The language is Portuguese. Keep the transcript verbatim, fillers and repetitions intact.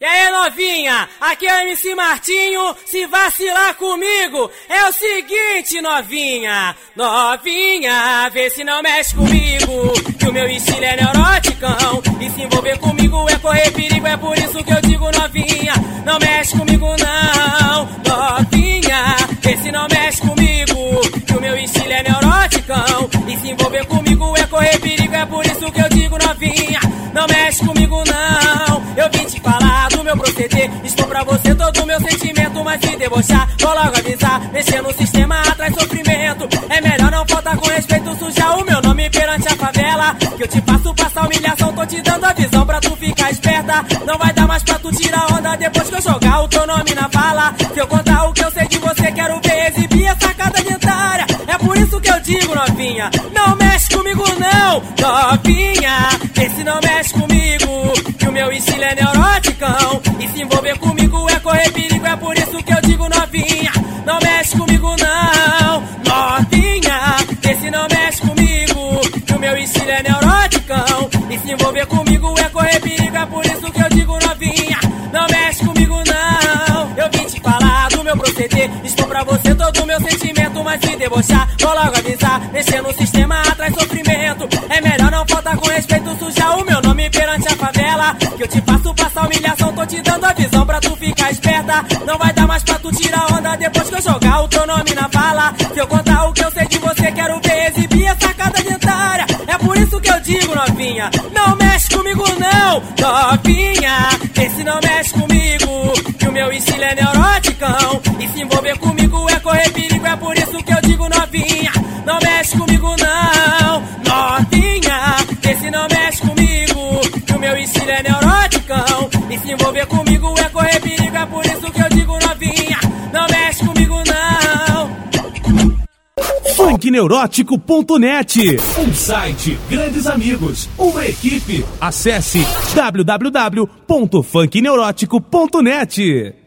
E aí, novinha, aqui é o M C Martinho, se vacilar comigo é o seguinte, novinha. Novinha, vê se não mexe comigo, que o meu estilo é neuroticão, e se envolver comigo é correr perigo, é por isso que eu digo, novinha, não mexe comigo não. Novinha, vê se não mexe comigo, que o meu estilo é neuroticão, e se envolver comigo é correr perigo, é por isso que eu digo, novinha, não mexe comigo não. Eu vim te falar do meu proceder, expor pra você todo o meu sentimento, mas se debochar, vou logo avisar, mexer no sistema atrai sofrimento. É melhor não faltar com respeito, sujar o meu nome perante a favela, que eu te faço passar humilhação, tô te dando a visão pra tu ficar esperta. Não vai dar mais pra tu tirar onda depois que eu jogar o teu nome na vala. Se eu contar o que eu sei de você, quero ver exibir a sacada dentária. É por isso que eu digo, novinha, não mexe comigo não. Novinha, esse não mexe comigo, que o meu estilo é neuroticão, e se envolver comigo é correr perigo, é por isso que eu digo, novinha, não mexe comigo não. Novinha, esse não mexe comigo, que o meu estilo é neuroticão, e se envolver comigo é correr perigo, é por isso que eu digo, novinha, não mexe comigo não. Eu vim te falar do meu proceder, expor pra você todo o meu sentimento, mas se debochar, vou logo avisar, mexer no sistema atrai sofrimento. É melhor não faltar com respeito, sujar o meu nome perante a favela, que eu te faço passar humilhação, tô te dando a visão pra tu ficar esperta. Não vai dar mais pra tu tirar onda depois que eu jogar o teu nome na vala. Se eu contar o que eu sei de você, quero ver exibir a sacada dentária. É por isso que eu digo, novinha, não mexe comigo não. Novinha, esse não mexe comigo, que o meu estilo é neuroticão, e se envolver comigo é correr perigo, é por isso que eu digo, novinha, não mexe comigo não. Novinha, esse não mexe comigo, que o meu estilo é neuroticão, e se envolver comigo é correr perigo, é por isso que eu digo, novinha, não mexe comigo não. funk neurótico ponto net, um site, grandes amigos, uma equipe. Acesse w w w ponto funk neurótico ponto net.